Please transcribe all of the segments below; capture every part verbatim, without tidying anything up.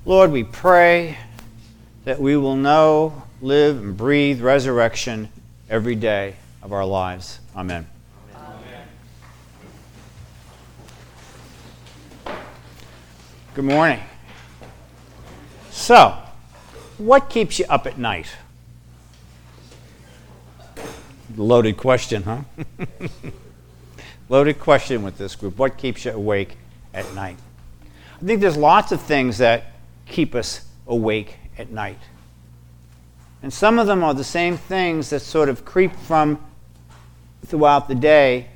Lord, we pray that we will know, live, and breathe resurrection every day of our lives. Amen. Amen. Good morning. So, what keeps you up at night? Loaded question, huh? Loaded question with this group. What keeps you awake at night? I think there's lots of things that keep us awake at night. And some of them are the same things that sort of creep from throughout the day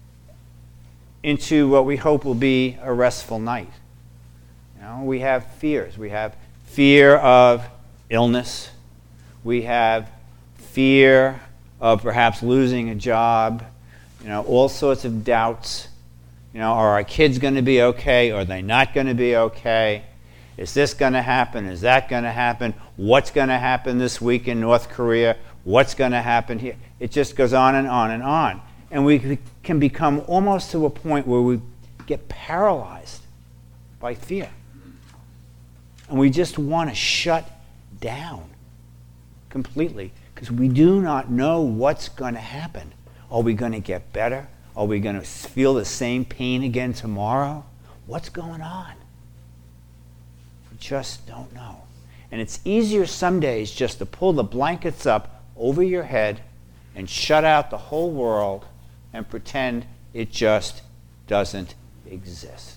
into what we hope will be a restful night. You know, we have fears. We have fear of illness. We have fear of perhaps losing a job. You know, all sorts of doubts. You know, are our kids going to be okay? Are they not going to be okay? Is this going to happen? Is that going to happen? What's going to happen this week in North Korea? What's going to happen here? It just goes on and on and on. And we can become almost to a point where we get paralyzed by fear. And we just want to shut down completely because we do not know what's going to happen. Are we going to get better? Are we going to feel the same pain again tomorrow? What's going on? We just don't know. And it's easier some days just to pull the blankets up over your head and shut out the whole world and pretend it just doesn't exist.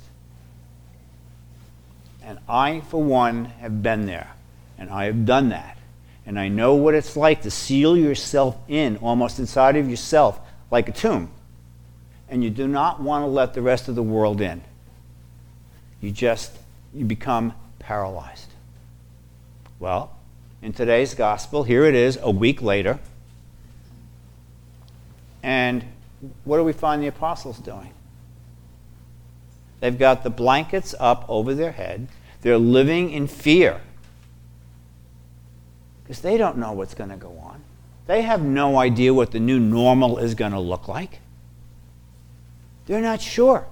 And I, for one, have been there. And I have done that. And I know what it's like to seal yourself in, almost inside of yourself, like a tomb. And you do not want to let the rest of the world in. You just, you become paralyzed. Well, in today's gospel, here it is, a week later. And what do we find the apostles doing? They've got the blankets up over their head. They're living in fear. Because they don't know what's going to go on. They have no idea what the new normal is going to look like. They're not sure.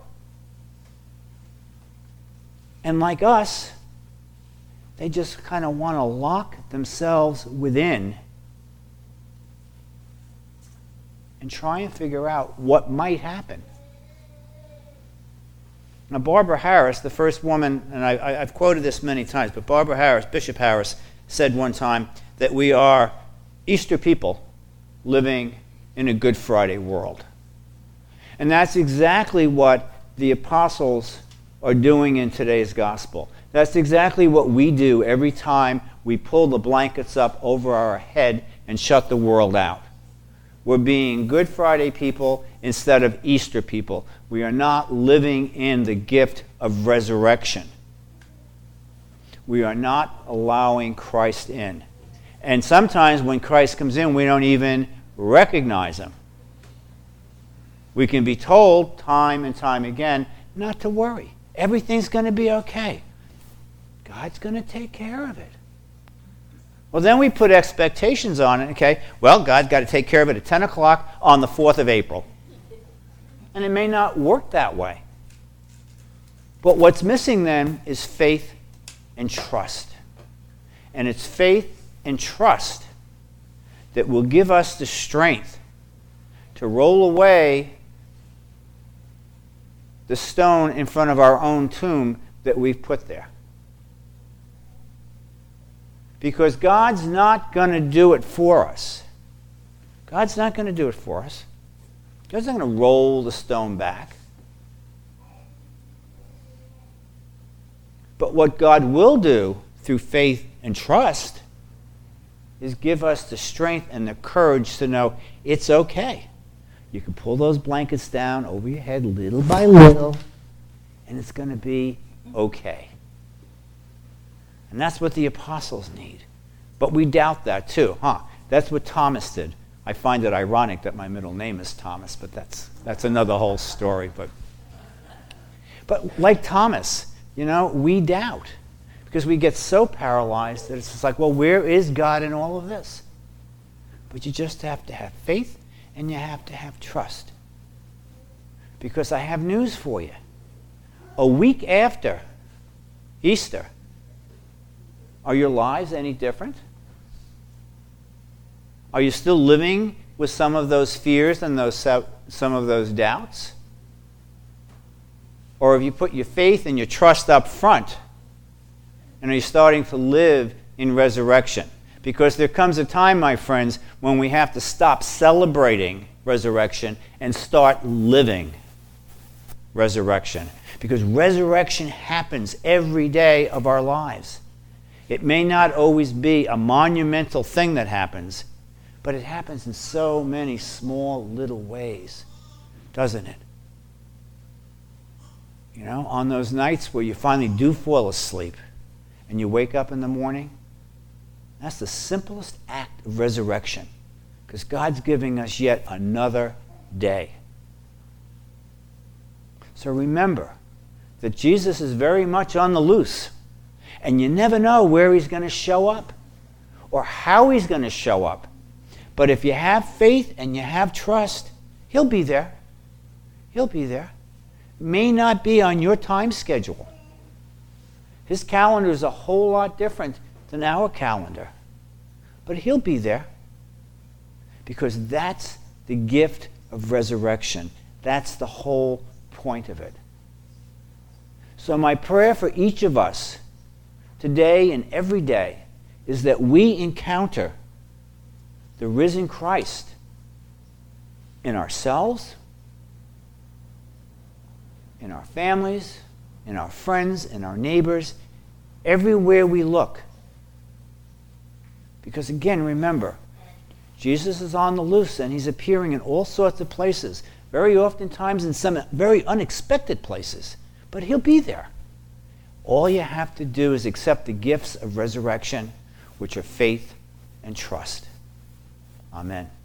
And like us, they just kind of want to lock themselves within and try and figure out what might happen. Now, Barbara Harris, the first woman, and I, I, I've quoted this many times, but Barbara Harris, Bishop Harris, said one time that we are Easter people living in a Good Friday world. And that's exactly what the apostles are doing in today's gospel. That's exactly what we do every time we pull the blankets up over our head and shut the world out. We're being Good Friday people instead of Easter people. We are not living in the gift of resurrection. We are not allowing Christ in. And sometimes when Christ comes in, we don't even recognize him. We can be told time and time again not to worry. Everything's going to be okay. God's going to take care of it. Well, then we put expectations on it, okay? Well, God's got to take care of it at ten o'clock on the fourth of April. And it may not work that way. But what's missing then is faith and trust. And it's faith and trust that will give us the strength to roll away the stone in front of our own tomb that we've put there. Because God's not going to do it for us. God's not going to do it for us. God's not going to roll the stone back. But what God will do through faith and trust is give us the strength and the courage to know it's okay. You can pull those blankets down over your head little by little, and it's going to be okay. And that's what the apostles need. But we doubt that too, huh? That's what Thomas did. I find it ironic that my middle name is Thomas, but that's that's another whole story. But, but like Thomas, you know, we doubt. Because we get so paralyzed that it's just like, well, where is God in all of this? But you just have to have faith and you have to have trust. Because I have news for you. A week after Easter, Are your lives any different? Are you still living with some of those fears and those some of those doubts? Or have you put your faith and your trust up front? And are you starting to live in resurrection? Because there comes a time, my friends, when we have to stop celebrating resurrection and start living resurrection. Because resurrection happens every day of our lives. It may not always be a monumental thing that happens, but it happens in so many small little ways, doesn't it? You know, on those nights where you finally do fall asleep and you wake up in the morning, that's the simplest act of resurrection, because God's giving us yet another day. So remember that Jesus is very much on the loose, and you never know where he's going to show up or how he's going to show up. But if you have faith and you have trust, he'll be there. He'll be there. May not be on your time schedule. His calendar is a whole lot different than our calendar. But he'll be there, because that's the gift of resurrection. That's the whole point of it. So my prayer for each of us today and every day is that we encounter the risen Christ in ourselves, in our families, in our friends, in our neighbors, everywhere we look. Because again, remember, Jesus is on the loose and he's appearing in all sorts of places, very oftentimes in some very unexpected places, but he'll be there. All you have to do is accept the gifts of resurrection, which are faith and trust. Amen.